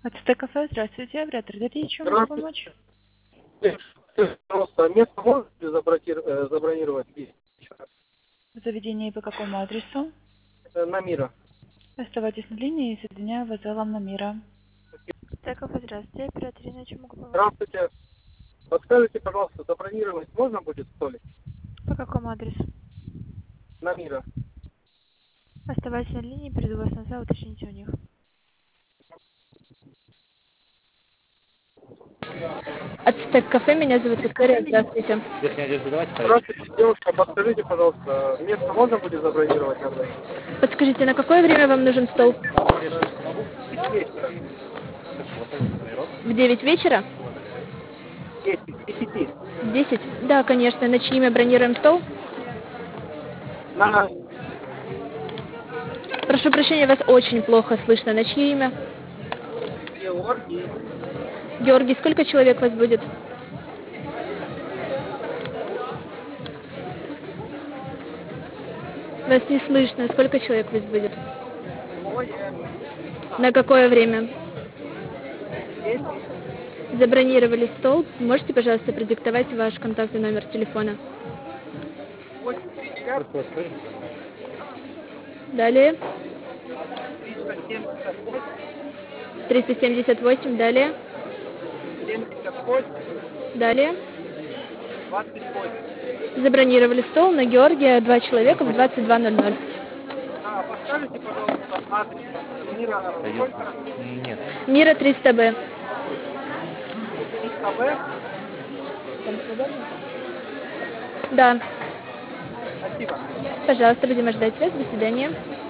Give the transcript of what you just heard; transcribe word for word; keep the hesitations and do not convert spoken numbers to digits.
Ацтек кафе, здравствуйте, оператор Дарья, чем могу помочь? Здравствуйте. Пожалуйста, место можете заброки- э, забронировать вечером? В заведении по какому адресу? Э, на Мира. Оставайтесь на линии и соединяю вас с залом Намира. Ацтек кафе, здравствуйте, оператор Дарья, чем могу помочь? Здравствуйте. Подскажите, пожалуйста, забронировать можно будет столик? По какому адресу? На Мира. Оставайтесь на линии, перейду вас на зал, уточните у них. Ацтек кафе, меня зовут Виктория, здравствуйте. Здравствуйте, девушка, подскажите, пожалуйста, место можно будет забронировать на двоих? Подскажите, на какое время вам нужен стол? Э, десять вечера. В девять вечера? десять, с десяти. В десять? Да, конечно. На чьи имя бронируем стол? На Прошу прощения, вас очень плохо слышно. На чье имя? Георгий. Георгий, сколько человек вас будет? Вас не слышно. Сколько человек вас будет? Двое. На какое время? Десять. Забронировали стол. Можете, пожалуйста, продиктовать ваш контактный номер телефона? восемь пятьдесят. Далее. триста семьдесят восемь. триста семьдесят восемь. Далее. семьдесят восемь. Далее. двадцать восемь. Забронировали стол на Георгия. Два человека в двадцать два ноль ноль. А, подскажите, пожалуйста, адрес Мира сколько? Мира триста Б. триста Б. Да. Спасибо. Пожалуйста, будем ждать вас. До свидания.